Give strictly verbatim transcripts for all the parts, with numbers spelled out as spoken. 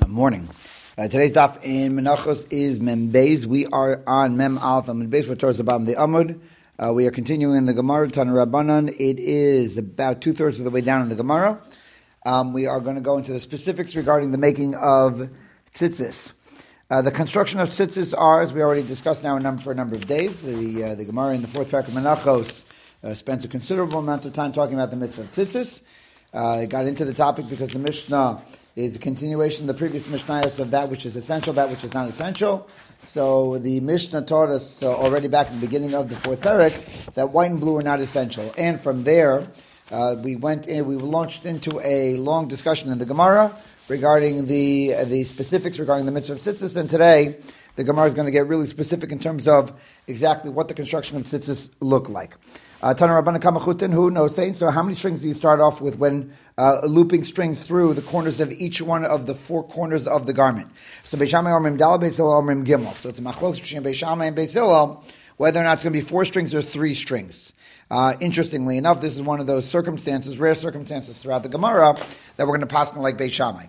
Morning. Uh, today's daf in Menachos is Mem Beis. We are on Mem Aleph and Mem Beis. We're towards the bottom of the Amud. Uh, we are continuing the Gemara Tana Rabbanan. It is about two thirds of the way down in the Gemara. Um, we are going to go into the specifics regarding the making of tzitzis. Uh, the construction of tzitzis are, as we already discussed now, a number for a number of days. The uh, the Gemara in the fourth parak of Menachos uh, spends a considerable amount of time talking about the mitzvah of tzitzis. Uh, it got into the topic because the Mishnah is a continuation of the previous Mishnayos of that which is essential, that which is not essential. So the Mishnah taught us uh, already back in the beginning of the fourth parak that white and blue are not essential. And from there, uh, we went in, we launched into a long discussion in the Gemara regarding the uh, the specifics regarding the mitzvah of tzitzis. And today, the Gemara is going to get really specific in terms of exactly what the construction of tzitzis look like. Uh, Tana Rabbanan Kamachutin, who knows saying, so how many strings do you start off with when uh, looping strings through the corners of each one of the four corners of the garment? So Beis Shammai Omrim Dal, Beis Hillel Omrim Gimel. So it's a machlokes between Beis Shammai and Beis Hillel, whether or not it's going to be four strings or three strings. Uh, interestingly enough, this is one of those circumstances, rare circumstances throughout the Gemara, that we're going to pass on like Beis Shammai,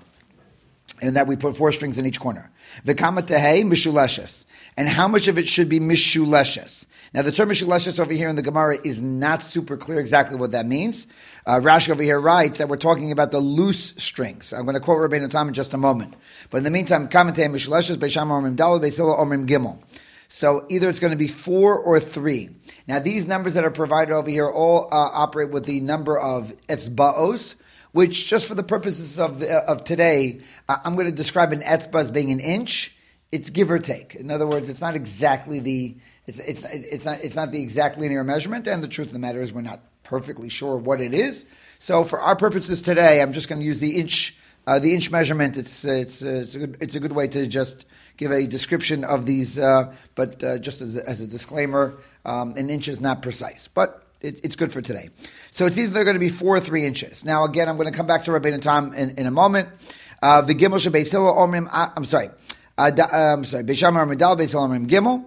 and that we put four strings in each corner. V'kama tehei mishuleshes. And how much of it should be mishuleshes? Now, the term mishuleshes over here in the Gemara is not super clear exactly what that means. Uh, Rashi over here writes that we're talking about the loose strings. I'm going to quote Rabbeinu Tam in just a moment. But in the meantime, kama tehei mishuleshes, Beis Shammai omrim daled, Beis Hillel omrim gimel. So either it's going to be four or three. Now, these numbers that are provided over here all uh, operate with the number of etzba'os, which, just for the purposes of the, of today, uh, I'm going to describe an etzba as being an inch. It's give or take. In other words, it's not exactly the it's it's it's not it's not the exact linear measurement. And the truth of the matter is, we're not perfectly sure what it is. So, for our purposes today, I'm just going to use the inch uh, the inch measurement. It's uh, it's uh, it's a good it's a good way to just give a description of these. Uh, but uh, just as a, as a disclaimer, um, an inch is not precise, but It, it's good for today. So it's either going to be four or three inches. Now, again, I'm going to come back to Rabbeinu Tam in, in a moment. Uh, the Gimel Beis Hillel omrim. I'm sorry. Uh, da, uh, I'm sorry. Beis Shammai omrim dal, Beis Hillel omrim Gimel.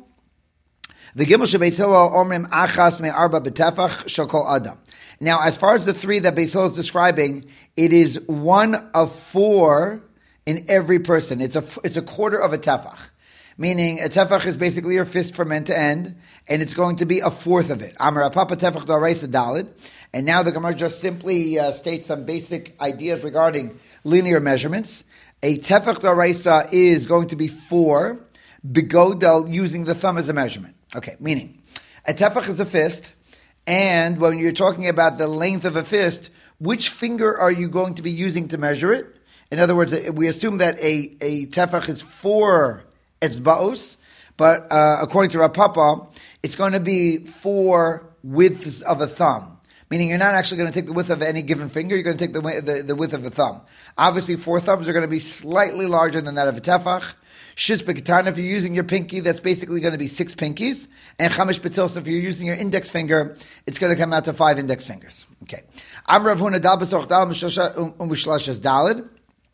The Gimel Beis Hillel omrim achas me arba betefach shel kol adam. Now, as far as the three that Beis Hillel is describing, it is one of four in every person. It's a it's a quarter of a tefach. Meaning, a tefach is basically your fist from end to end, and it's going to be a fourth of it. Amar Papa tefach d'oraisa dalid. And now the Gemara just simply uh, states some basic ideas regarding linear measurements. A tefach d'oraisa is going to be four, bigodel, using the thumb as a measurement. Okay, meaning, a tefach is a fist, and when you're talking about the length of a fist, which finger are you going to be using to measure it? In other words, we assume that a, a tefach is four etzba'os, but uh, according to Rav Papa, it's going to be four widths of a thumb. Meaning you're not actually going to take the width of any given finger, you're going to take the, the, the width of a thumb. Obviously, four thumbs are going to be slightly larger than that of a tefach. Shiz b'katan, if you're using your pinky, that's basically going to be six pinkies. And chamish b'tilsa, if you're using your index finger, it's going to come out to five index fingers. Okay. Am Rav Huna dal b'soch dal u'mishlashes dalid.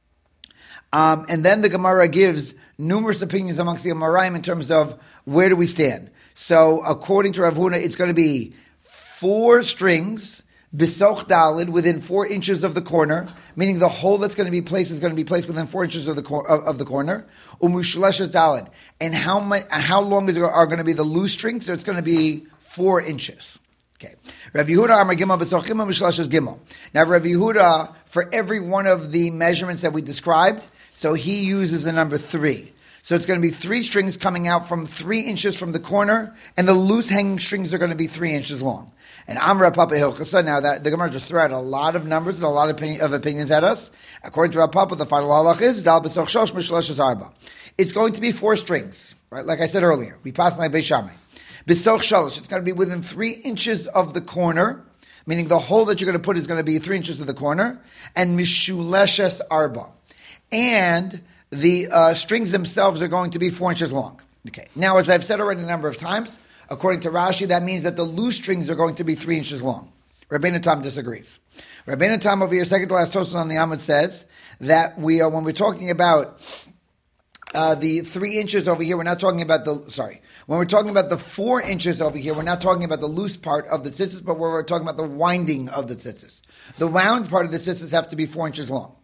Um, and then the Gemara gives numerous opinions amongst the Amoraim in terms of where do we stand. So, according to Rav Huna, it's going to be four strings, bisoch dalid, within four inches of the corner, meaning the hole that's going to be placed is going to be placed within four inches of the cor- of, of the corner. Umushlashes dalid, and how much, how long is it, are going to be the loose strings? So it's going to be four inches. Okay. Rav Yehuda Amar Gimel b'sochim u'mishlashes Gimel. Now, Rav Yehuda, for every one of the measurements that we described, so he uses the number three. So it's going to be three strings coming out from three inches from the corner, and the loose hanging strings are going to be three inches long. And Amra Papa Hilchasa, now that the Gemara just threw out a lot of numbers and a lot of, opinion, of opinions at us. According to Rav Papa, the final halach is Dal b'soch shosh mishlashes arba. It's going to be four strings, right? Like I said earlier, we passed like Beis Shammai. B'soch shalosh, it's going to be within three inches of the corner, meaning the hole that you're going to put is going to be three inches of the corner, and mishuleshes arba. And the uh, strings themselves are going to be four inches long. Okay. Now, as I've said already a number of times, according to Rashi, that means that the loose strings are going to be three inches long. Rabbeinu Tam disagrees. Rabbeinu Tam over here, second to last Tosafos on the Amud, says that we are, when we're talking about uh, the three inches over here, we're not talking about the, sorry, when we're talking about the four inches over here, we're not talking about the loose part of the tzitzis, but we're talking about the winding of the tzitzis. The wound part of the tzitzis have to be four inches long.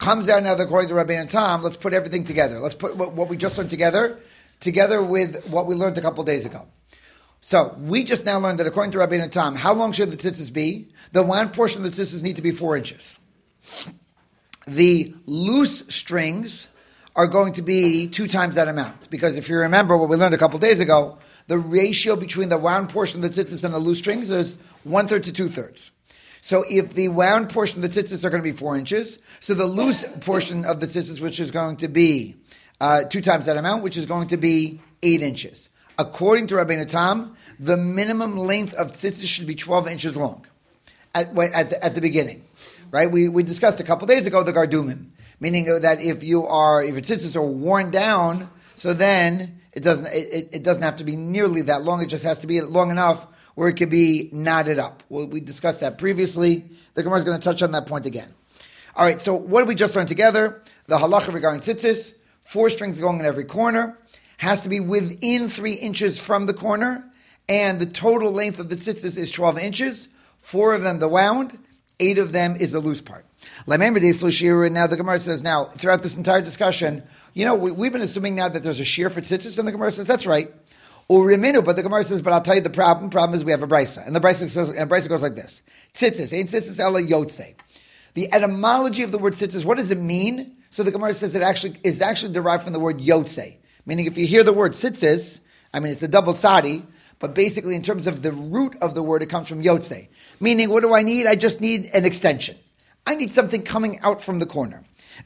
Comes out now that according to Rabbeinu Tam, let's put everything together. Let's put what, what we just learned together, together with what we learned a couple days ago. So, we just now learned that according to Rabbeinu Tam, how long should the tzitzis be? The wound portion of the tzitzis need to be four inches. The loose strings are going to be two times that amount. Because if you remember what we learned a couple days ago, the ratio between the wound portion of the tzitzis and the loose strings is one-third to two-thirds. So if the wound portion of the tzitzis are going to be four inches, so the loose portion of the tzitzis, which is going to be uh, two times that amount, which is going to be eight inches. According to Rabbeinu Tam, the minimum length of tzitzis should be twelve inches long at, at, the, at the beginning. Right? We we discussed a couple days ago the gardumim, meaning that if you are if your tzitzis are worn down, so then it doesn't it, it doesn't have to be nearly that long. It just has to be long enough where it could be knotted up. Well, we discussed that previously. The Gemara is going to touch on that point again. All right. So what did we just learn together? The halacha regarding tzitzis: four strings going in every corner, has to be within three inches from the corner, and the total length of the tzitzis is twelve inches. Four of them the wound. Eight of them is the loose part. Now the Gemara says, now, throughout this entire discussion, you know, we, we've been assuming now that there's a shear for tzitzis, and the Gemara says, that's right. Uriminu, but the Gemara says, but I'll tell you the problem. problem is we have a brisa. And the brisa says, and brisa goes like this. Tzitzis, ain't tzitzis ela yotze. The etymology of the word tzitzis, what does it mean? So the Gemara says it actually is actually derived from the word yotze. Meaning if you hear the word tzitzis, I mean, it's a double tzadi, but basically in terms of the root of the word, it comes from yotze. Meaning, what do I need? I just need an extension. I need something coming out from the corner.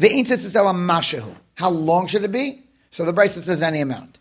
How long should it be? So the Brisa says any amount.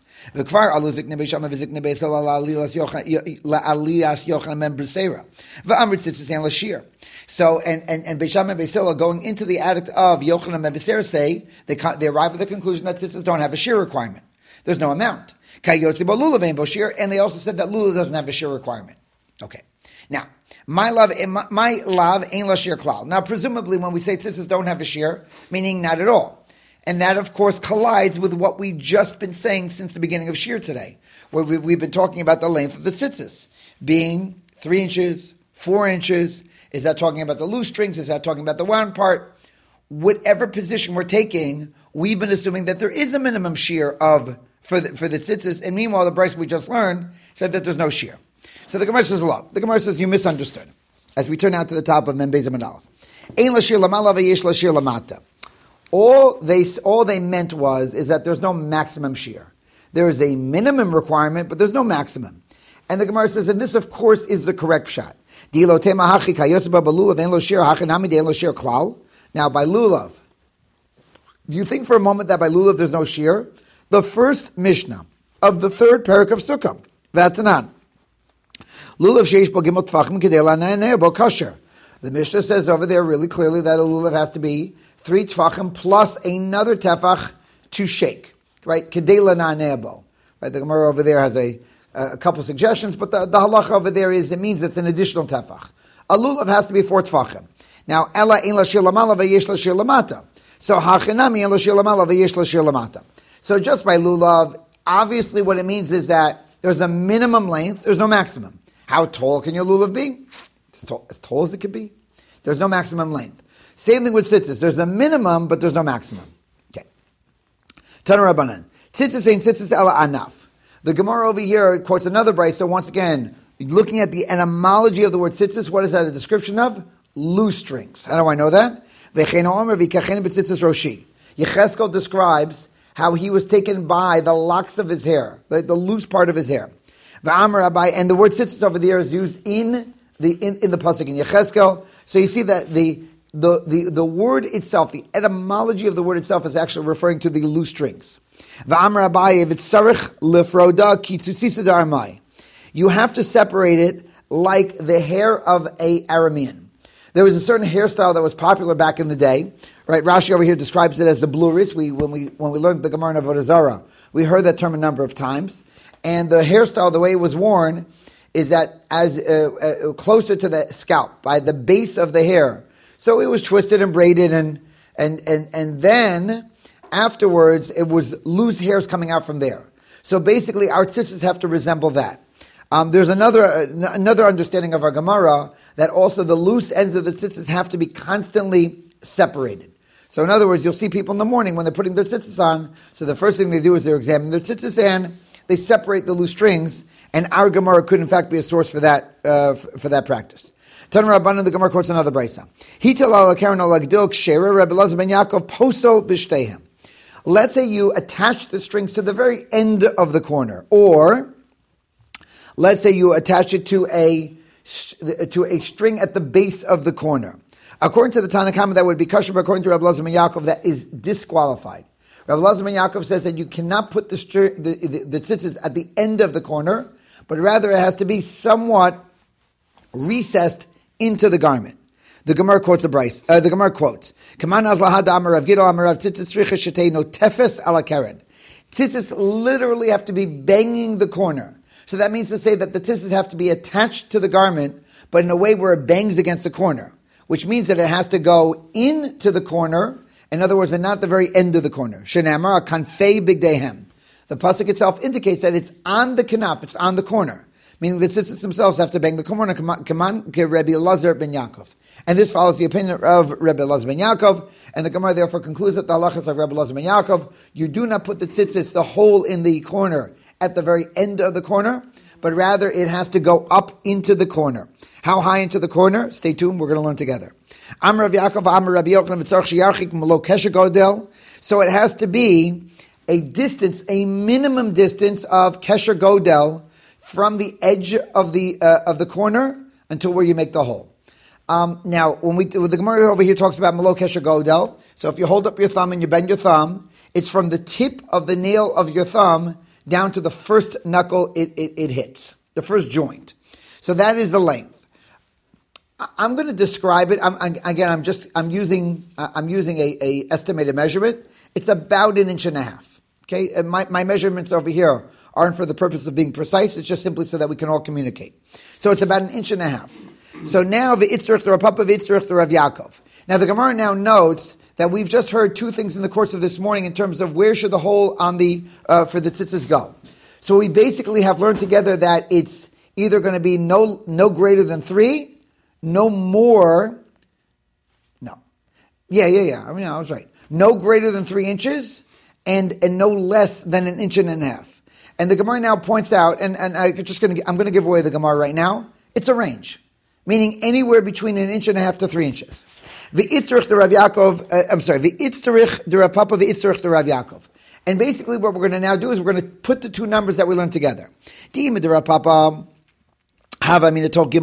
So, and, and, and Beisham and Beisila going into the addict of Yochanan and Beseira say, they, they arrive at the conclusion that sisters don't have a shear requirement. There's no amount. And they also said that Lula doesn't have a shear requirement. Okay. Now, my love, my, my love ain't la shear klal. Now, presumably, when we say tzitzis don't have a shear, meaning not at all, and that of course collides with what we've just been saying since the beginning of shear today, where we, we've been talking about the length of the tzitzis being three inches, four inches. Is that talking about the loose strings? Is that talking about the wound part? Whatever position we're taking, we've been assuming that there is a minimum shear of for the, for the tzitzis, and meanwhile, the Bryce we just learned said that there's no shear. So the Gemara says a lot. The Gemara says you misunderstood. As we turn out to the top of Mem Beis Amud Aleph. Ein l'shir lamala v'yesh l'shir lamata. All they all they meant was is that there's no maximum shear. There is a minimum requirement, but there's no maximum. And the Gemara says, and this of course is the correct shot. Now by lulav, do you think for a moment that by lulav there's no shear? The first Mishnah of the third parak of Sukkah, Vatanan. Lulav sheish bo gimel tvachim kedei la'nei bo kasher. The Mishnah says over there really clearly that a lulav has to be three tvachim plus another tefach to shake, right? Kedei la'nei bo. Right? The Gemara over there has a a couple of suggestions, but the, the halacha over there is it means it's an additional tefach. A lulav has to be four tvachim. Now, ela in l'shir lamala v'yesh l'shir lamata. So hachinami in l'shir lamala v'yesh l'shir lamata. So just by lulav, obviously what it means is that there's a minimum length, there's no maximum. How tall can your lulav be? As tall, as tall as it could be. There's no maximum length. Same thing with tzitzis. There's a minimum, but there's no maximum. Okay. Tana Rabbanan. Tzitzis ain't tzitzis ela anaf. The Gemara over here quotes another brayso. So once again, looking at the etymology of the word tzitzis, what is that a description of? Loose strings. How do I know that? Yecheskel describes how he was taken by the locks of his hair, the, the loose part of his hair. And the word tzitzis over there is used in the in, in the pasuk in Yecheskel. So you see that the, the the the word itself, the etymology of the word itself, is actually referring to the loose strings. You have to separate it like the hair of a Aramean. There was a certain hairstyle that was popular back in the day, right? Rashi over here describes it as the bluris. We when we when we learned the Gemara in Avodah Zarah, we heard that term a number of times. And the hairstyle, the way it was worn, is that as uh, uh, closer to the scalp, by the base of the hair. So it was twisted and braided, and and and and then afterwards it was loose hairs coming out from there. So basically, our tzitzis have to resemble that. Um, there's another uh, another understanding of our Gemara that also the loose ends of the tzitzis have to be constantly separated. So in other words, you'll see people in the morning when they're putting their tzitzis on, so the first thing they do is they're examining their tzitzis and they separate the loose strings, and our Gemara could in fact be a source for that uh, f- for that practice. Tan Rabbanan, the Gemara quotes another brayso. Hitel ala karen ala gdil kshera Rabbi Elazar ben Yaakov posel b'shteihem. Let's say you attach the strings to the very end of the corner, or let's say you attach it to a to a string at the base of the corner. According to the Tanna Kama, that would be kosher, but according to Rabbi Elazar ben Yaakov, that is disqualified. Rabbi Elazar ben Yaakov says that you cannot put the, str- the, the, the tzitzis at the end of the corner, but rather it has to be somewhat recessed into the garment. The Gemara quotes the Bryce. Uh, the Gemara quotes, "Kaman azlahad amarav gidol amarav tzitzis richa shetei no tefes ala keren." Tzitzis literally have to be banging the corner. So that means to say that the tzitzis have to be attached to the garment, but in a way where it bangs against the corner, which means that it has to go into the corner. In other words, they're not the very end of the corner. Shenamar kanfei bigdehem. The pasuk itself indicates that it's on the kanaf, it's on the corner, meaning the tzitzis themselves have to bang the corner. Kaman ke Rabbi Elazar ben Yaakov, and this follows the opinion of Rabbi Elazar ben Yaakov, and the Gemara therefore concludes that the halachas of Rabbi Elazar ben Yaakov, you do not put the tzitzis, the hole in the corner, at the very end of the corner, but rather it has to go up into the corner. How high into the corner? Stay tuned, we're going to learn together. Amar Rav Yaakov, Amar Rabbi Yochanan, v'tzarich sheyarchik malo kesher godel. So it has to be a distance, a minimum distance of kesher godel from the edge of the uh, of the corner until where you make the hole. Um, now, when we the Gemara over here talks about malo kesher godel, so if you hold up your thumb and you bend your thumb, it's from the tip of the nail of your thumb down to the first knuckle it, it, it hits, the first joint. So that is the length. I'm going to describe it. I'm, I'm, again, I'm just I'm using I'm using a, a estimated measurement. It's about an inch and a half. Okay, and my my measurements over here aren't for the purpose of being precise. It's just simply so that we can all communicate. So it's about an inch and a half. So now v'itzrich the Rav Papa v'itzrich the Rav Yaakov. Now the Gemara now notes that we've just heard two things in the course of this morning in terms of where should the hole on the uh, for the tzitzis go. So we basically have learned together that it's either going to be no no greater than three. No more, no. Yeah, yeah, yeah. I mean, I was right. No greater than three inches and, and no less than an inch and a half. And the Gemara now points out, and, and I just gonna, I'm going to give away the Gemara right now. It's a range, meaning anywhere between an inch and a half to three inches. V'itzrich the Rav Yaakov, uh, I'm sorry, v'itzrich the Rav Papa, v'itzrich the Rav Yaakov. And basically what we're going to now do is we're going to put the two numbers that we learned together. Di'im the Rav Papa, because look,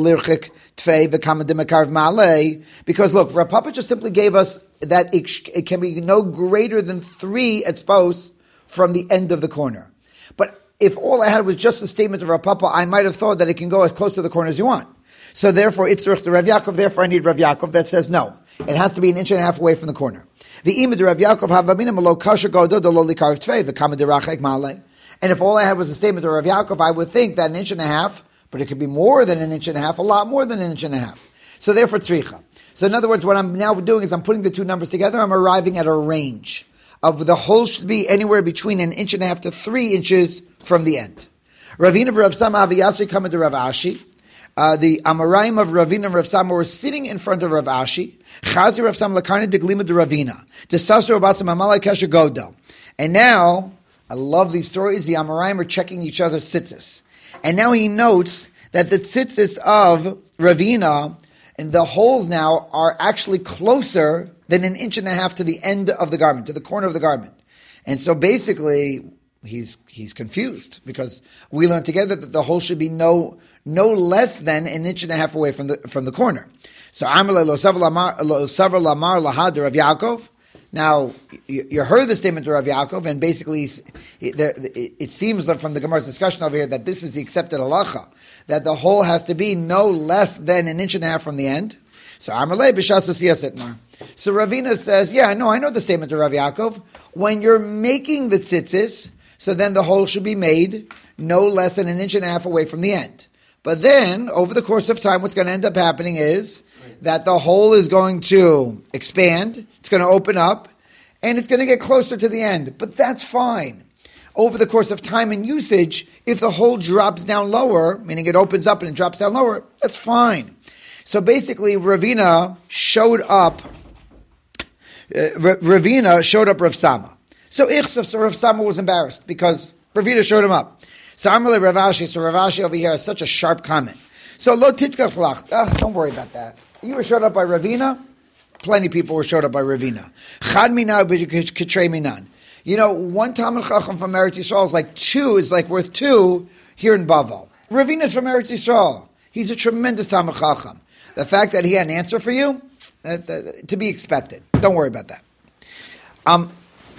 Rav Papa just simply gave us that it, it can be no greater than three etzbos from the end of the corner. But if all I had was just a statement of Rav Papa, I might have thought that it can go as close to the corner as you want. So therefore, it's the Rav Yaakov, therefore I need Rav Yaakov that says no. It has to be an inch and a half away from the corner. And if all I had was a statement of Rav Yaakov, I would think that an inch and a half, but it could be more than an inch and a half, a lot more than an inch and a half. So therefore, tzricha. So in other words, what I'm now doing is I'm putting the two numbers together. I'm arriving at a range of the hole should be anywhere between an inch and a half to three inches from the end. Ravina of Rav Sama Aviyasri coming to Rav Ashi. Uh, the Amoraim of Ravina and Rav Sama were sitting in front of Rav Ashi. Chazi Rav Sama lakarne deglima de Ravina. Desasru abatzam amalai kesher godel. And now, I love these stories. The Amoraim are checking each other's tzitzis. And now he notes that the tzitzis of Ravina and the holes now are actually closer than an inch and a half to the end of the garment, to the corner of the garment. And so basically, he's he's confused because we learned together that the hole should be no no less than an inch and a half away from the from the corner. So Amar lo savar lamar lahad Rav Yaakov. Now, you heard the statement of Rav Yaakov, and basically it seems from the Gemara's discussion over here that this is the accepted halacha, that the hole has to be no less than an inch and a half from the end. So Amalei b'shas asiyas itmar. So Ravina says, yeah, no, I know the statement of Rav Yaakov. When you're making the tzitzis, so then the hole should be made no less than an inch and a half away from the end. But then, over the course of time, what's going to end up happening is that the hole is going to expand, it's going to open up, and it's going to get closer to the end. But that's fine. Over the course of time and usage, if the hole drops down lower, meaning it opens up and it drops down lower, that's fine. So basically, Ravina showed up, uh, Ravina showed up Rav Sama. So Ichsav, so Rav Sama was embarrassed because Ravina showed him up. So Amalei Rav Ashi, so Rav Ashi over here has such a sharp comment. So Lo Titkach Flach, ah, don't worry about that. You were showed up by Ravina, plenty of people were showed up by Ravina. Chad Mina Kitrei Minan. You know, one Talmid Chacham from Eretz Yisrael is like two, is like worth two here in Bavel. Ravina is from Eretz Yisrael. He's a tremendous Talmid Chacham. The fact that he had an answer for you, uh, to be expected. Don't worry about that. Um,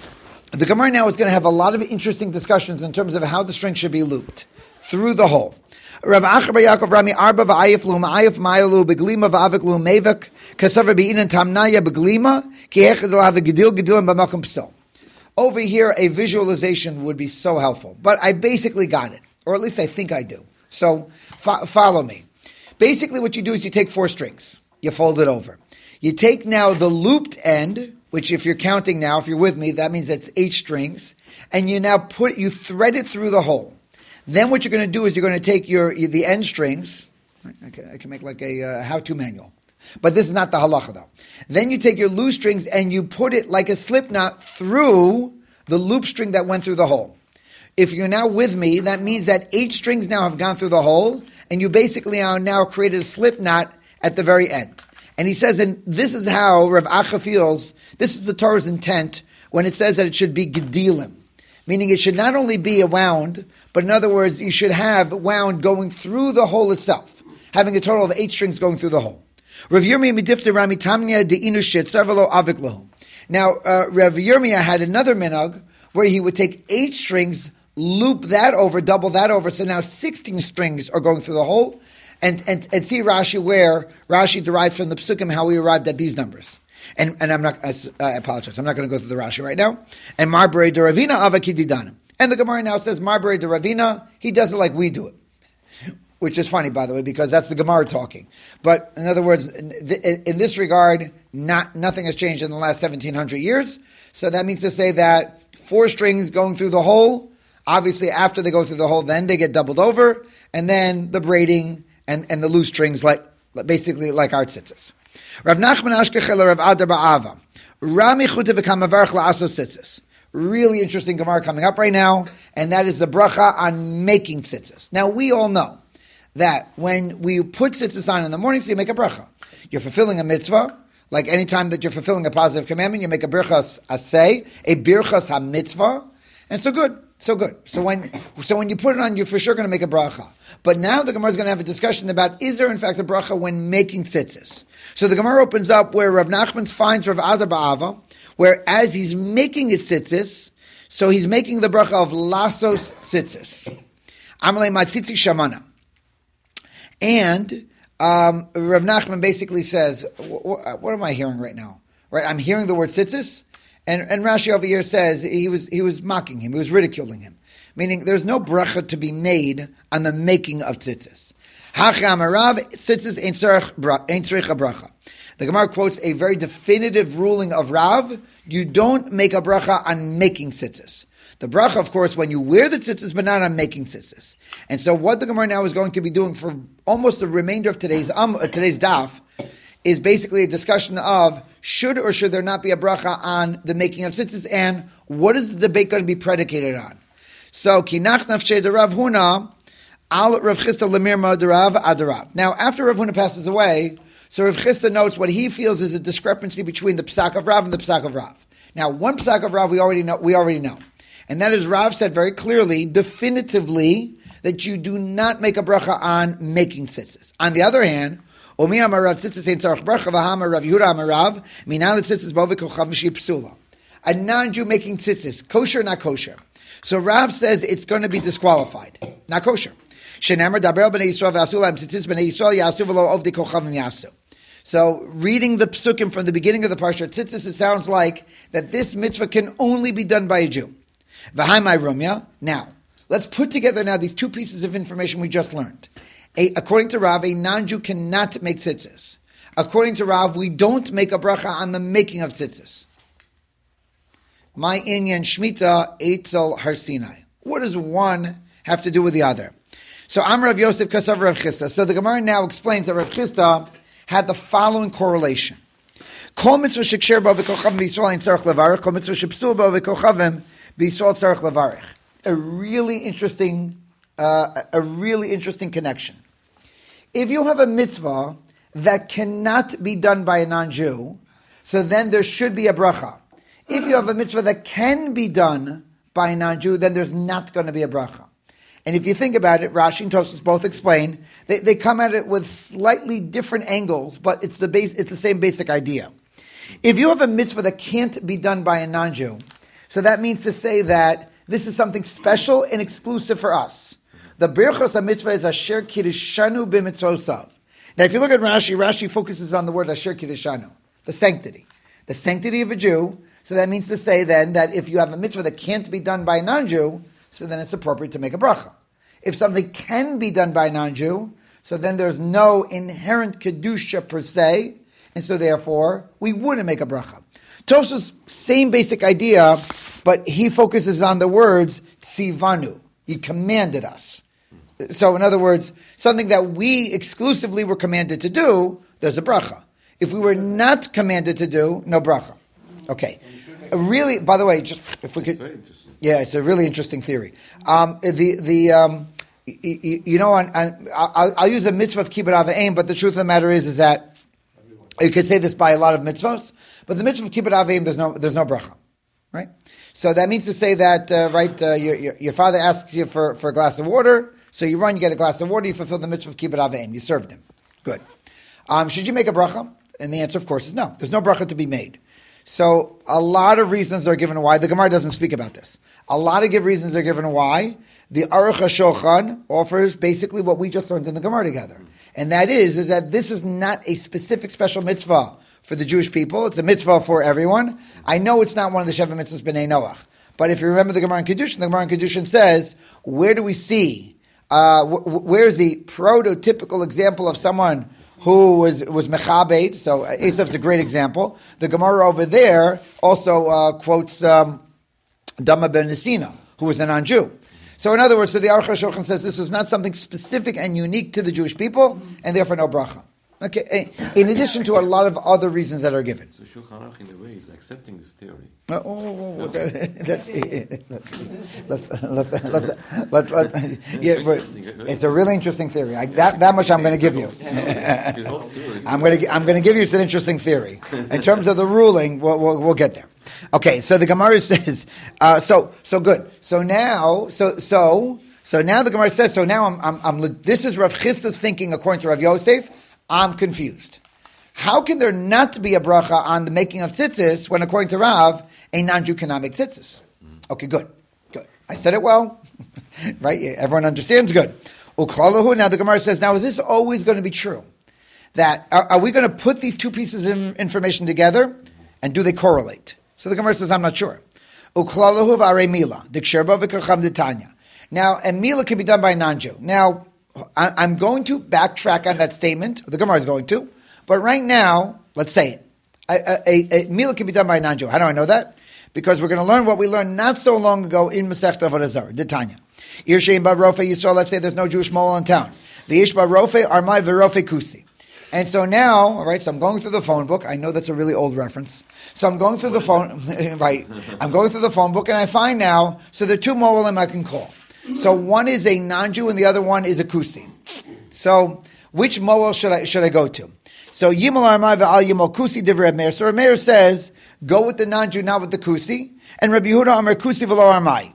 the Gemara now is going to have a lot of interesting discussions in terms of how the string should be looped through the hole. Rav Acher bar Yaakov Rami Arba v'ayif lu ma'ayif ma'ayalu beglima v'avik lu mevik kasavar be'inan tamnaya beglima ki echad l'hav gedil gedilim b'makom p'sil. Over here, a visualization would be so helpful, but I basically got it, or at least I think I do. So fo- follow me. Basically, what you do is you take four strings, you fold it over. You take now the looped end, which if you're counting now, if you're with me, that means that's eight strings, and you now put you thread it through the hole. Then what you're going to do is you're going to take your the end strings. I can, I can make like a uh, how-to manual. But this is not the halacha though. Then you take your loose strings and you put it like a slip knot through the loop string that went through the hole. If you're now with me, that means that eight strings now have gone through the hole, and you basically are now created a slip knot at the very end. And he says, and this is how Rav Acha feels, this is the Torah's intent when it says that it should be gedilim. Meaning it should not only be a wound, but in other words, you should have wound going through the hole itself, having a total of eight strings going through the hole. Rav Yirmiyah midifte Rami Tamnia de'inu shetzarvelo avik lohum. Now, uh, Rav Yirmiyah had another minhag where he would take eight strings, loop that over, double that over, so now sixteen strings are going through the hole, and, and, and see Rashi where Rashi derives from the Psukim how we arrived at these numbers. And, and I'm not, I, I apologize, I'm not going to go through the Rashi right now. And Marbere de Ravina avakididan. And the Gemara now says Marbere de Ravina, he does it like we do it. Which is funny, by the way, because that's the Gemara talking. But in other words, in, in this regard, not nothing has changed in the last seventeen hundred years. So that means to say that four strings going through the hole, obviously after they go through the hole, then they get doubled over, and then the braiding and, and the loose strings, like basically like our tzitzis. Rav Nachman Ashkechel Rav Adar Ba'ava. Rami Chute v'kamavarch la'aso tzitzis. Really interesting Gemara coming up right now, and that is the bracha on making tzitzis. Now we all know that when we put tzitzis on in the morning, so you make a bracha. You're fulfilling a mitzvah, like any time that you're fulfilling a positive commandment, you make a birchas asay, a birchas ha-mitzvah, and so good, so good. So when so when you put it on, you're for sure going to make a bracha. But now the Gemara is going to have a discussion about, is there in fact a bracha when making tzitzis? So the Gemara opens up where Rav Nachman finds Rav Adar Ba'ava, where as he's making it tzitzis, so he's making the bracha of lasos tzitzis. Amalei matzitzi shamana. And um, Rav Nachman basically says, what, what am I hearing right now? Right, I'm hearing the word tzitzis, and, and Rashi over here says he was he was mocking him, he was ridiculing him, meaning there's no bracha to be made on the making of tzitzis. Hacham tzitzis ain't tzarich a bracha. The Gemara quotes a very definitive ruling of Rav: you don't make a bracha on making tzitzis. The bracha, of course, when you wear the tzitzis, but not on making tzitzis. And so what the Gemara now is going to be doing for almost the remainder of today's um, uh, today's daf is basically a discussion of should or should there not be a bracha on the making of tzitzis, and what is the debate going to be predicated on? So, kinach nafshe de Rav Huna, al Rav Chisda lemirma de Rav adarav. Now, after Rav Huna passes away, so Rav Chisda notes what he feels is a discrepancy between the psak of Rav and the psak of Rav. Now, one psak of Rav we already know. We already know. And that is, Rav said very clearly, definitively, that you do not make a bracha on making tzitzis. On the other hand, Omi amar Rav tzitzis ain't tzarich bracha, v'hamar Rav Yehuda amar Rav, minal tzitzis bo v'kochav m'shi psula. A non-Jew making tzitzis, kosher, not kosher. So Rav says it's going to be disqualified, not kosher. Shenamar daber b'nei Yisrael v'asu la'im tzitzis b'nei Yisrael yasu v'lo ovdi kochavim yasu. So, reading the psukim from the beginning of the parsha tzitzis, it sounds like that this mitzvah can only be done by a Jew. V'haimai rumya. Now, let's put together now these two pieces of information we just learned. A, according to Rav, a non-Jew cannot make tzitzis. According to Rav, we don't make a bracha on the making of tzitzis. My inyan shmita eitzel har Sinai. What does one have to do with the other? So, Am Rav Yosef Kasav Rav Chisda. So the Gemara now explains that Rav Chisda had the following correlation. Kol mitzvah shekshir bo v'kochavim b'Yisrael ein tzarech levarich. Kol mitzvah shepsul bo v'kochavim b'Yisrael tzarech levarich. A really interesting, uh, a really interesting connection. If you have a mitzvah that cannot be done by a non-Jew, so then there should be a bracha. If you have a mitzvah that can be done by a non-Jew, then there's not going to be a bracha. And if you think about it, Rashi and Tosfos both explain, they, they come at it with slightly different angles, but it's the base, it's the same basic idea. If you have a mitzvah that can't be done by a non-Jew, so that means to say that this is something special and exclusive for us. The birchos ha-mitzvah is asher kiddishanu b'mitzvosav. Now, if you look at Rashi, Rashi focuses on the word asher kiddishanu, the sanctity. The sanctity of a Jew. So that means to say then that if you have a mitzvah that can't be done by a non-Jew, so then it's appropriate to make a bracha. If something can be done by a non-Jew, so then there's no inherent kedusha per se, and so therefore we wouldn't make a bracha. Tosfos, same basic idea, but he focuses on the words tzivanu. He commanded us. So in other words, something that we exclusively were commanded to do, there's a bracha. If we were not commanded to do, no bracha. Okay. Really, by the way, just if we could, yeah, it's a really interesting theory. Um, the the um, you, you know, on, on, I'll, I'll use a mitzvah of kibbut av v'em, but the truth of the matter is, is that you could say this by a lot of mitzvahs, but the mitzvah of kibbut av v'em, there's no there's no bracha, right? So that means to say that, uh, right? Uh, your, your your father asks you for, for a glass of water, so you run, you get a glass of water, you fulfill the mitzvah of kibbut av v'em, you served him. Good. Um, should you make a bracha? And the answer, of course, is no. There's no bracha to be made. So a lot of reasons are given why. The Gemara doesn't speak about this. A lot of good reasons are given why. The Aruch HaShulchan offers basically what we just learned in the Gemara together. And that is, is that this is not a specific special mitzvah for the Jewish people. It's a mitzvah for everyone. I know it's not one of the Sheva mitzvahs B'nai Noach. But if you remember the Gemara in Kedushin, the Gemara in Kedushin says, where do we see, uh, wh- where's the prototypical example of someone who was was mechabed? So uh, Esav's a great example. The Gemara over there also uh, quotes um, Dama ben Nesina, who was a non-Jew. So in other words, so the Aruch HaShulchan says this is not something specific and unique to the Jewish people, and therefore no bracha. Okay. In addition to a lot of other reasons that are given. So Shulchan Aruch in a way is accepting this theory. Oh, oh, oh, oh that, that's let's let's let's let's let's yeah. It's a really interesting theory. I, that that much I'm going to give you. I'm going to I'm going to give you. It's an interesting theory. In terms of the ruling, we'll we'll, we'll get there. Okay. So the Gemara says. Uh, so so good. So now so so so now the Gemara says. So now I'm I'm, I'm this is Rav Chisda's thinking according to Rav Yosef. I'm confused. How can there not be a bracha on the making of tzitzis when, according to Rav, a non-Jew cannot make tzitzis? Okay, good, good. I said it well, right? Everyone understands. Good. Uklalahu. Now the Gemara says, now is this always going to be true? That are, are we going to put these two pieces of information together, and do they correlate? So the Gemara says, I'm not sure. Uklalahu v'arei mila diksherba v'kacham d'tanya. Now, and mila can be done by a non-Jew. Now, I'm going to backtrack on that statement. The Gemara is going to. But right now, let's say it. A, a, a meal can be done by a non-Jew. How do I know that? Because we're going to learn what we learned not so long ago in Masechta Avodah Zarah, the Tanya. Irshein ba Rofe Yisrael, let's say there's no Jewish mole in town. V'ish ba Rofe Armai v'Rofe Kusi. And so now, all right, so I'm going through the phone book. I know that's a really old reference. So I'm going through the phone, right. I'm going through the phone book and I find now, so there are two molim I can call. So one is a non-Jew and the other one is a Kusi. So which moel should I should I go to? So Yimal Armai ve'al Yimal Kusi divrei Reb Meir. So Reb Meir says, go with the non-Jew, not with the Kusi. And Rabbi Yehuda Amar Kusi v'lo Armai.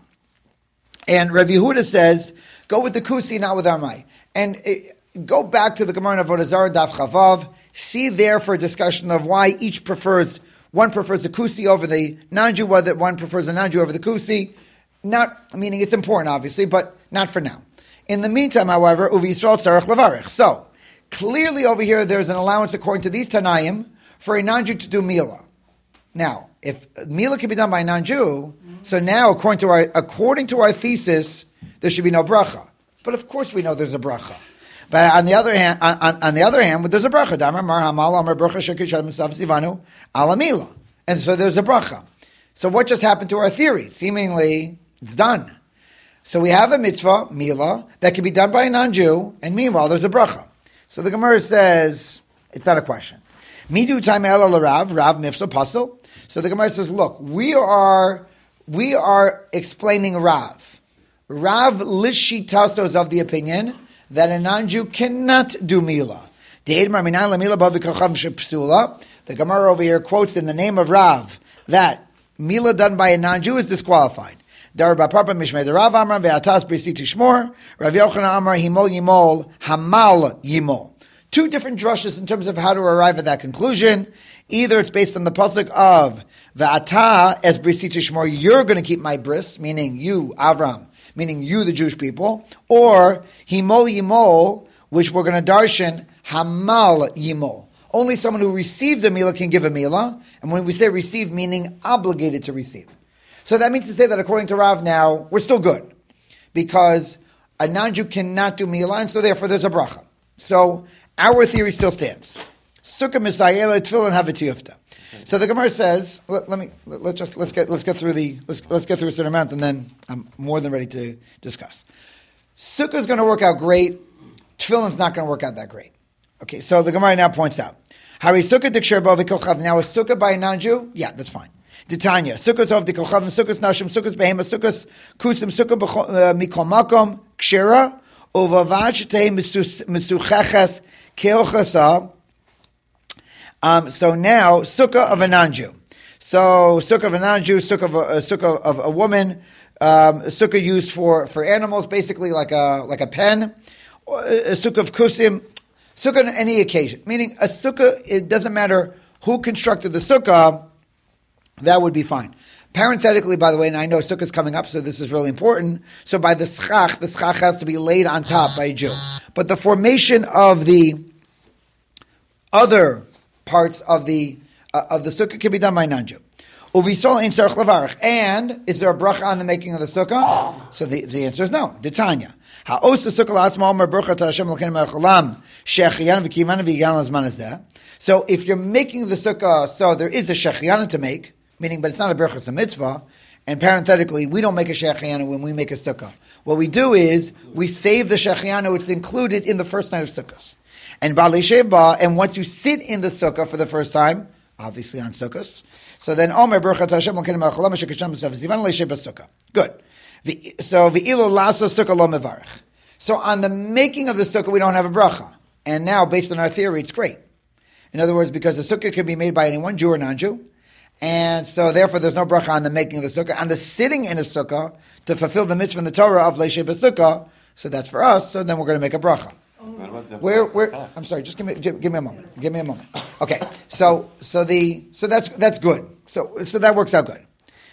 And Rabbi Yehuda says, go with the Kusi, not with Armai. And it, go back to the Gemara in Avodah Zarah, Daf Chavav. See there for a discussion of why each prefers, one prefers the Kusi over the non-Jew, whether one prefers the non-Jew over the Kusi. Not, meaning it's important, obviously, but not for now. In the meantime, however, Uvi Yisrael tzarech levarich. So, clearly over here, there's an allowance, according to these Tanaim, for a non-Jew to do Mila. Now, if Mila can be done by a non-Jew, mm-hmm. so now, according to our according to our thesis, there should be no bracha. But of course we know there's a bracha. But on the other hand, on, on the other hand, there's a bracha. And so there's a bracha. So what just happened to our theory? Seemingly, it's done. So we have a mitzvah, Mila, that can be done by a non-Jew, and meanwhile there's a bracha. So the Gemara says, it's not a question. Midu time el Rav, Rav mifsa pasul. So the Gemara says, look, we are we are explaining Rav. Rav Lishitaso is of the opinion that a non-Jew cannot do Mila. The Gemara over here quotes in the name of Rav that Mila done by a non-Jew is disqualified. Dar Papa Mishmei the Rav Amar ve'atas b'si tishmor. Rav Yochanan Amar himol yimol hamal yimol. Two different drushes in terms of how to arrive at that conclusion. Either it's based on the pasuk of ve'ata as b'si tishmor, you're going to keep my bris, meaning you Avram, meaning you the Jewish people, or himol yimol, which we're going to darshan hamal yimol. Only someone who received a milah can give a milah, and when we say receive, meaning obligated to receive. So that means to say that according to Rav now, we're still good. Because a non-Jew cannot do milah, and so therefore there's a bracha. So our theory still stands. Sukkah misayela tefillin havitiyufta. So the Gemara says, let, let me let's just let's get let's get through the let's let's get through a certain amount, and then I'm more than ready to discuss. Sukkah is going to work out great. Tefillin's not going to work out that great. Okay, so the Gemara now points out, Hari sukkah dikshir bo v'kochav. Now a sukkah by a non-Jew, yeah, that's fine. Titania, sukkahs of the kochav, sukkahs nashim, sukkahs behema, sukkahs kusim, sukkah mikol makom kshira uvavad shetei misucheches keochasa. Um, so now sukkah of a non-Jew. So sukkah of a non-Jew, sukkah of a, a sukkah of a woman, um, a sukkah used for, for animals, basically like a like a pen, a sukkah of kusim, sukkah on any occasion. Meaning a sukkah, it doesn't matter who constructed the sukkah. That would be fine. Parenthetically, by the way, and I know Sukkah is coming up, so this is really important. So by the schach, the schach has to be laid on top by a Jew. But the formation of the other parts of the uh, of the Sukkah can be done by a non-Jew. Uvisol ein tzarich levarich. And is there a bracha on the making of the Sukkah? So the, the answer is no. D'Tanya. Ha'os the Sukkah la'atzma omer bracha ta Hashem l'kein me'acholam shechiyan v'kivan v'yigan l'zman hazeh. So if you're making the Sukkah, so there is a shechiyan to make, meaning, but it's not a bracha, it's a mitzvah. And parenthetically, we don't make a shechianu when we make a sukkah. What we do is we save the shechianu; it's included in the first night of sukkahs. And ba'alei sheba, and once you sit in the sukkah for the first time, obviously on sukkahs, so then omer bracha Hashem l'kein me'acholam shekasham v'zivan leisheba sukkah. Good. So v'ilu laso sukkah lo mevarich. So on the making of the sukkah, we don't have a bracha. And now, based on our theory, it's great. In other words, because the sukkah can be made by anyone, Jew or non-Jew. And so, therefore, there's no bracha on the making of the sukkah. On the sitting in a sukkah to fulfill the mitzvah in the Torah of Leisheh B'sukkah, so that's for us, so then we're going to make a bracha. Where, where, I'm sorry, just give me, give me a moment. Give me a moment. Okay, so, so the, so that's, that's good. So, so that works out good.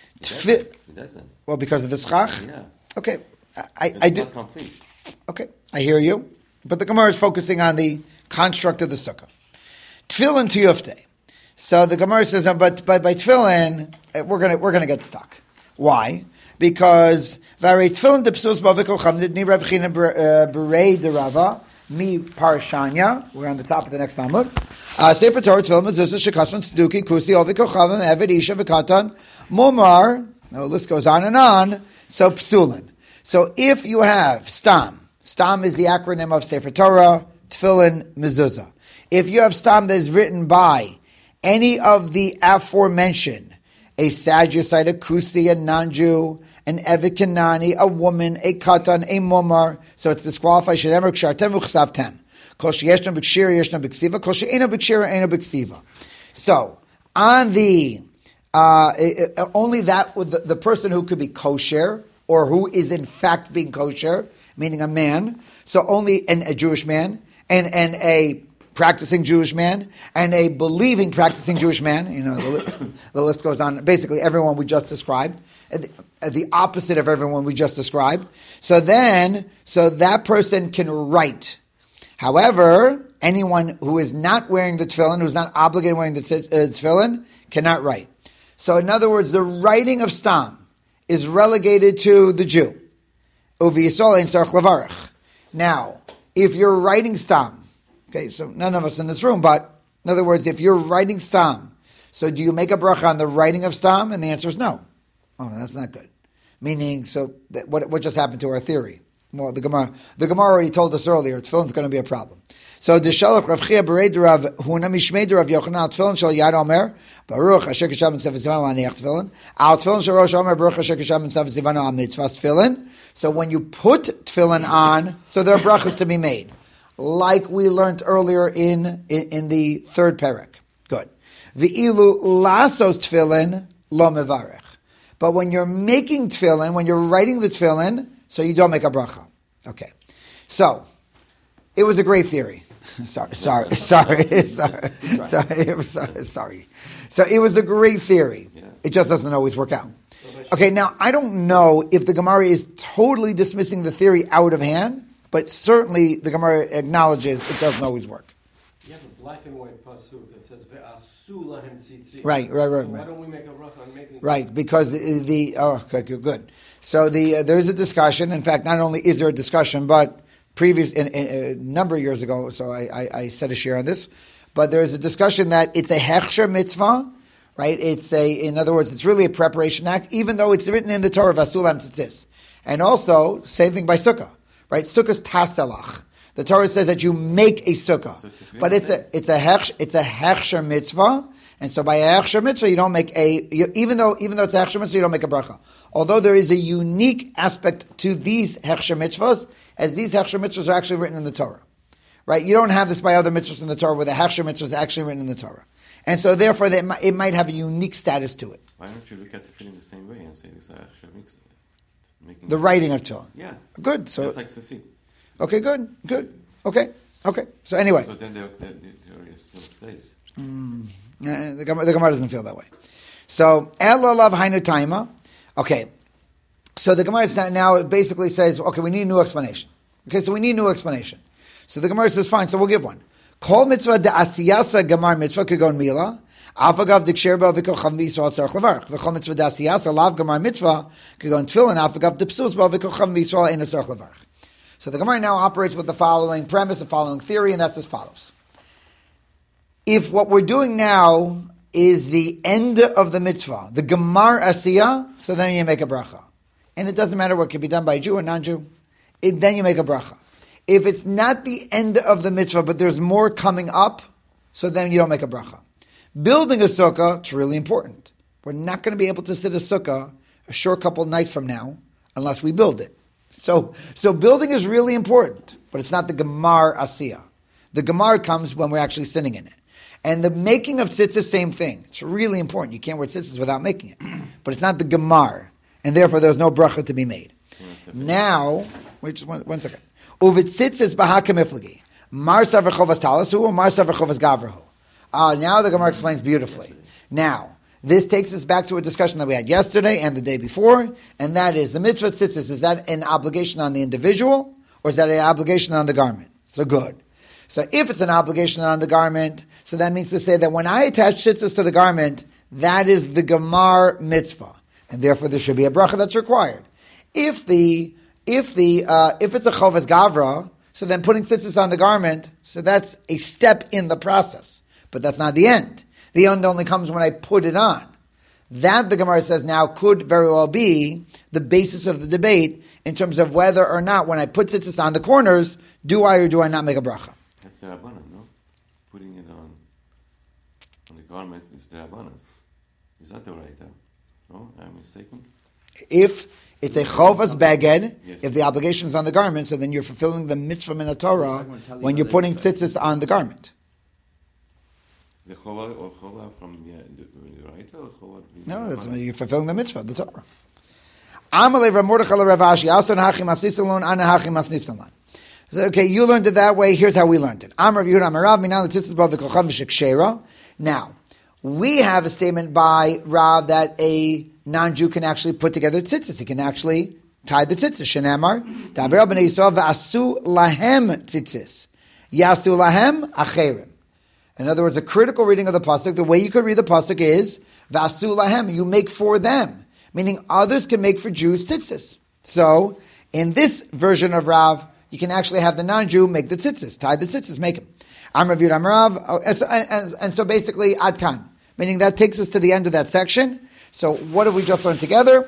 It doesn't. Well, because of the schach? Yeah. Okay, I, I, It's I do. not complete. Okay, I hear you. But the Gemara is focusing on the construct of the sukkah. Tefillin tiyufte. So the Gemara says, but by, by tefillin, we're gonna we're gonna get stuck. Why? Because v'arei tefillin depsus b'avikocham nidni Rav China berei derava mi parshanya. We're on the top of the next Talmud. Sefer Torah tefillin mezuzah shekashon tzeduki kusi ovikochavim eved isha v'katan mumar. The list goes on and on. So psulin. So if you have stam, stam is the acronym of Sefer Torah, tefillin, mezuzah. If you have stam that is written by any of the aforementioned, a Sadducite, a Kusi, a non-Jew, an Evet Kanani, a woman, a Katan, a Mumar, so it's disqualified. Shenemer kshartem v'chsavtem. Kol sheyeshna b'kshira, yeshna b'ksiva. Kol she'ena b'kshira, ena b'ksiva. So, on the, uh, only that, the, the person who could be kosher, or who is in fact being kosher, meaning a man, so only an, a Jewish man, and, and a practicing Jewish man, and a believing practicing Jewish man, you know, the, the list goes on, basically everyone we just described, the, the opposite of everyone we just described. So then, so that person can write. However, anyone who is not wearing the tefillin, who's not obligated wearing the uh, tefillin, cannot write. So in other words, the writing of stam is relegated to the Jew. Now, if you're writing stam, okay, so none of us in this room, but in other words, if you're writing stam, so do you make a bracha on the writing of stam? And the answer is no. Oh, that's not good. Meaning, so that, what what just happened to our theory? Well, the Gemara, the Gemara already told us earlier, tefillin's going to be a problem. So the Shalach Rav Chia Berei Rav Huna Mishmei Rav Yochanan Tefillin Shal Yad Omer Baruch Asher Kisham Mitzvah Zivanu Laniach Tefillin Al Tefillin Shal Rosh Omer Baruch Asher Kisham Mitzvah Zivanu Al Mitzvah Tefillin. So when you put tefillin on, so there are brachas to be made, like we learned earlier in in, in the third parak. Good. V'ilu lasos tefillin lo mevarech. But when you're making tefillin, when you're writing the tefillin, so you don't make a bracha. Okay. So it was a great theory. sorry, sorry, sorry, sorry, sorry, sorry, sorry. So it was a great theory. It just doesn't always work out. Okay, now I don't know if the Gemara is totally dismissing the theory out of hand, but certainly the Gemara acknowledges it doesn't always work. You have a black and white pasuk that says ve'asu lahem tzitzit. Right, right, right. So right. why don't we make a bracha on making? Right, because the, the oh, okay, good. So the uh, there is a discussion. In fact, not only is there a discussion, but previous in, in, a number of years ago, so I, I, I said a share on this, but there is a discussion that it's a hechsher mitzvah, right? It's a, in other words, it's really a preparation act, even though it's written in the Torah, vasulam tzitzis. And also, same thing by sukkah, right? Sukkah's taselach. The Torah says that you make a sukkah, but it's a it's a hech, it's a hechsher mitzvah, and so by a hechsher mitzvah you don't make a you, even though even though it's a hechsher mitzvah you don't make a bracha. Although there is a unique aspect to these hechsher mitzvahs, as these hechsher mitzvahs are actually written in the Torah, right? You don't have this by other mitzvahs in the Torah where the hechsher mitzvah is actually written in the Torah, and so therefore they, it might have a unique status to it. Why don't you look at the tefillin the same way and say this is hechsher mitzvah? The writing of tefillin. Yeah. Good. So just like sasi. Okay, good, good. Okay, okay. So anyway. So then the, the, the theory still stays. Mm, uh, the, Gemara, the Gemara doesn't feel that way. So, Elalav Hainu Taima. Okay. So the Gemara now basically says, okay, we need a new explanation. Okay, so we need a new explanation. So the Gemara says, fine, so we'll give one. Kol mitzvah de asiyasa gemar mitzvah kagon mila. Afagav diksherba v'kocham v'yisrael tzarech levarach. V'chol mitzvah de asiyasa lav gemar mitzvah kagon tefillin. Afagav dipsusba v'kocham v'yisrael ein tzarech levarach. So the Gemara now operates with the following premise, the following theory, and that's as follows. If what we're doing now is the end of the mitzvah, the Gemar Asiyah, so then you make a bracha. And it doesn't matter what can be done by a Jew or non-Jew. It, then you make a bracha. If it's not the end of the mitzvah, but there's more coming up, so then you don't make a bracha. Building a sukkah, it's really important. We're not going to be able to sit a sukkah a short couple of nights from now unless we build it. So, so building is really important, but it's not the Gemar Asiyah. The Gemar comes when we're actually sitting in it. And the making of tzitzis, same thing. It's really important. You can't wear tzitzis without making it. But it's not the Gemar. And therefore there's no bracha to be made. Now, wait just one, one second. Uvit tzitzis b'haka miflagi. Mar saver chovas talasu or mar saver chovas gavrahu. Ah, now the Gemara explains beautifully. Now, this takes us back to a discussion that we had yesterday and the day before, and that is the mitzvah tzitzis. Is that an obligation on the individual, or is that an obligation on the garment? So good. So if it's an obligation on the garment, so that means to say that when I attach tzitzis to the garment, that is the gemar mitzvah, and therefore there should be a bracha that's required. If the if the uh, if it's a chovas gavra, so then putting tzitzis on the garment, so that's a step in the process, but that's not the end. The end only comes when I put it on. That, the Gemara says now, could very well be the basis of the debate in terms of whether or not, when I put tzitzis on the corners, do I or do I not make a bracha? That's the Rabbanan, no? Putting it on on the garment is the Rabbanan. Is that the right? No, I'm mistaken. If it's a chovas beged, yes. If the obligation is on the garment, so then you're fulfilling the mitzvah min Torah when you're putting tzitzis on the garment. The chova or chova from the, the, the right or chova? No, that's you're fulfilling the mitzvah, the Torah. Amalei Rav Mordechai Rav Ashi also hachim asnisalon ana hachim asnisalon. Okay, you learned it that way. Here's how we learned it. Amar Yehuda Amarav minal tzitzis ba v'kocham v'shekshera. Now, we have a statement by Rav that a non-Jew can actually put together tzitzis. He can actually tie the tzitzis. Shenamar daber b'nei Yisrael v'asu lahem tzitzis. Yasu lahem acherim. In other words, a critical reading of the pasuk, the way you could read the pasuk is Vasu lahem, you make for them, meaning others can make for Jews tzitzis. So, in this version of Rav, you can actually have the non-Jew make the tzitzis, tie the tzitzis, make them. Amrav Yud Amrav, and so, and, and so basically Adkan, meaning that takes us to the end of that section. So, what have we just learned together?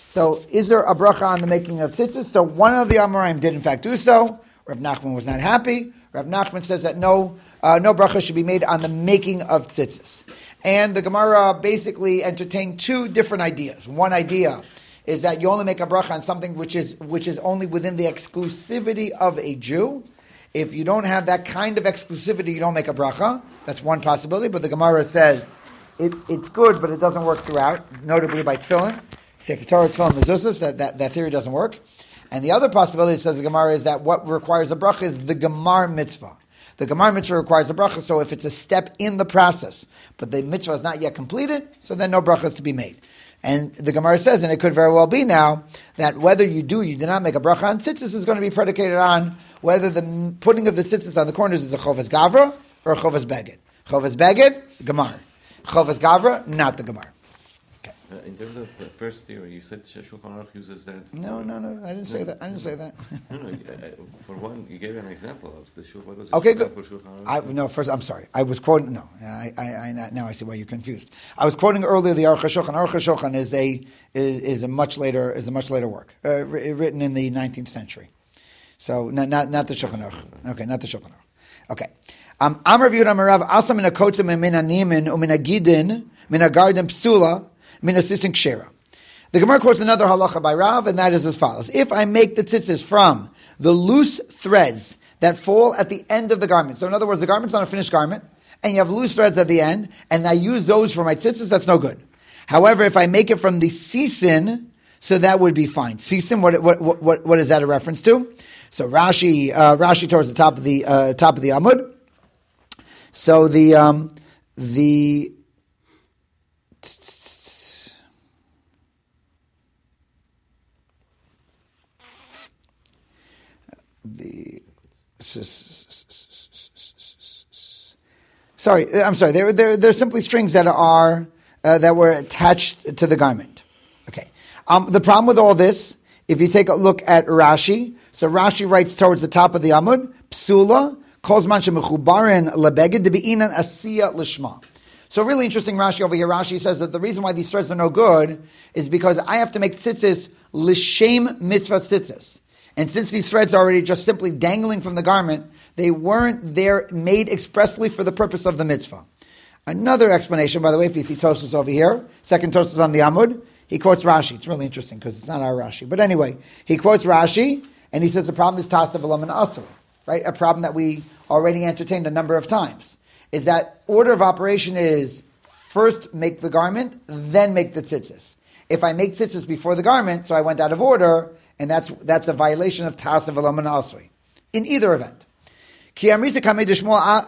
So is there a bracha on the making of tzitzis? So one of the Amoraim did in fact do so. Rav Nachman was not happy. Rav Nachman says that no, uh, no bracha should be made on the making of tzitzis. And the Gemara basically entertained two different ideas. One idea is that you only make a bracha on something which is which is only within the exclusivity of a Jew. If you don't have that kind of exclusivity, you don't make a bracha. That's one possibility. But the Gemara says it, it's good, but it doesn't work throughout, notably by tefillin. Sefer Torah, tefillin, mezuzos, that, that, that theory doesn't work. And the other possibility, says the Gemara, is that what requires a bracha is the Gemar mitzvah. The Gemar mitzvah requires a bracha, so if it's a step in the process, but the mitzvah is not yet completed, so then no bracha is to be made. And the Gemara says, and it could very well be now, that whether you do, you do not make a bracha on tzitzis is going to be predicated on whether the putting of the tzitzis on the corners is a chovas gavra or a chovas beged. Chovas beged, Gemar. Chovas gavra, not the Gemar. Uh, in terms of the first theory, you said Shulchan Aruch uses that. No, no, no, I didn't say that. I didn't say that. no, no. I, I, for one, you gave an example of the Shulchan. What was Okay, good. I, no, first, I'm sorry. I was quoting. No, I, I, I, now I see why you're confused. I was quoting earlier the Aruch HaShulchan. Aruch HaShulchan is a is, is a much later is a much later work, uh, written in the nineteenth century. So not not, not the Shulchan Aruch. Okay, not the Shulchan Aruch. Okay. Um, Amar V'Yud Amarav Asa Min HaKotzim Min HaNimin Umin HaGidin Min HaGarden Psula Min HaSisin Kshera. The Gemara quotes another halacha by Rav, and that is as follows. If I make the tzitzis from the loose threads that fall at the end of the garment, so in other words, the garment's not a finished garment, and you have loose threads at the end, and I use those for my tzitzis, that's no good. However, if I make it from the sisin, so that would be fine. Sisin, what, what, what, what is that a reference to? So Rashi, uh, Rashi towards the top of the, uh, top of the Amud. So the, um, the, The sorry, I'm sorry. They're they're they're simply strings that are uh, that were attached to the garment. Okay. Um, the problem with all this, if you take a look at Rashi, so Rashi writes towards the top of the Amud, Psula calls man shemechubarin lebeged debi'inan asiya lishma. So really interesting Rashi over here. Rashi says that the reason why these threads are no good is because I have to make tzitzis lishem mitzvah tzitzis. And since these threads are already just simply dangling from the garment, they weren't there made expressly for the purpose of the mitzvah. Another explanation, by the way, if you see Tosfos over here, second Tosfos on the Amud, he quotes Rashi. It's really interesting because it's not our Rashi. But anyway, he quotes Rashi, and he says the problem is Tasav Elam and Asur, right? A problem that we already entertained a number of times. Is that order of operation is first make the garment, then make the tzitzis. If I make tzitzis before the garment, so I went out of order, and that's that's a violation of Tasav Elam and Asur. In either event. Even if I use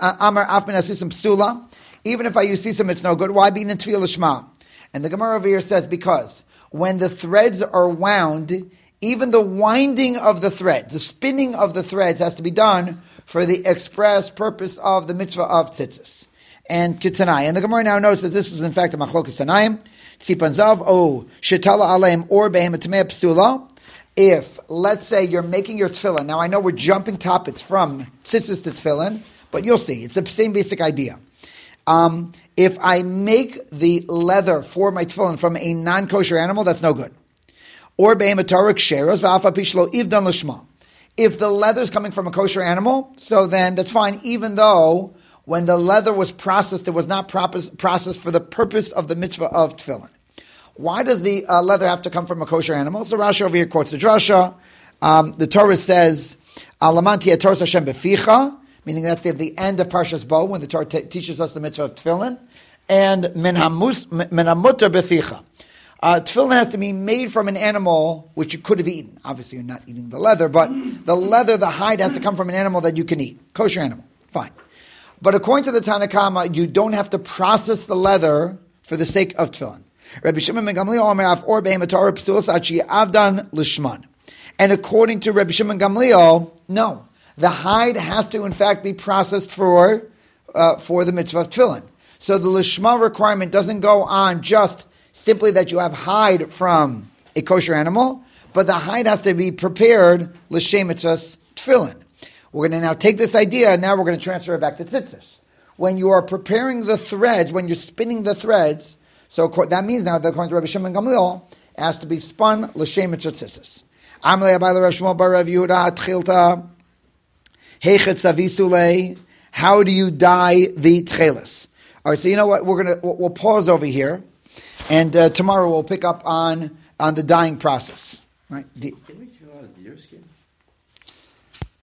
sisim, it's no good. Why be Netfil Lishma? And the Gemara over here says, because when the threads are wound, even the winding of the threads, the spinning of the threads has to be done for the express purpose of the mitzvah of tzitzis. And Kitanai. And the Gemara now notes that this is in fact a machlokas Tanaim. Tzipan Zav, O Shetala Aleim, or Behemotameh Psula. If, let's say, you're making your tefillin, now I know we're jumping topics from tzitzis to tefillin, but you'll see, it's the same basic idea. Um, if I make the leather for my tefillin from a non-kosher animal, that's no good. Or behematorik sheros v'afa pishlo ivdan l'shma. If the leather is coming from a kosher animal, so then that's fine, even though when the leather was processed, it was not processed for the purpose of the mitzvah of tefillin. Why does the uh, leather have to come from a kosher animal? So Rashi over here quotes the drasha. Um, the Torah says, "Alamanti Torah Hashem beficha," meaning that's at the end of Parshas Bo when the Torah t- teaches us the mitzvah of tefillin, and min hamutar beficha. Uh, tefillin has to be made from an animal which you could have eaten. Obviously, you're not eating the leather, but the leather, the hide, has to come from an animal that you can eat. Kosher animal, fine. But according to the Tanna Kama, you don't have to process the leather for the sake of tefillin. Rabbi Shimon ben Gamliel Omer Af or Behemotar Psulas Achi Avdan Lishman. And according to Rabbi Shimon Gamliel, no, the hide has to in fact be processed for uh, for the mitzvah of tefillin. So the lishma requirement doesn't go on just simply that you have hide from a kosher animal, but the hide has to be prepared l'shem mitzvahs tefillin. We're going to now take this idea and now we're going to transfer it back to tzitzis. When you are preparing the threads, when you're spinning the threads. So that means now that according to Rabbi Shimon Gamliel, has to be spun l'shem etzitzis. Amle abai l'Rashmo bar Rav Yehuda tchilta heichet savisule. How do you dye the tchelis? All right, so you know what? We're gonna we'll pause over here, and uh, tomorrow we'll pick up on on the dyeing process. Right? The, Can we draw a deer skin?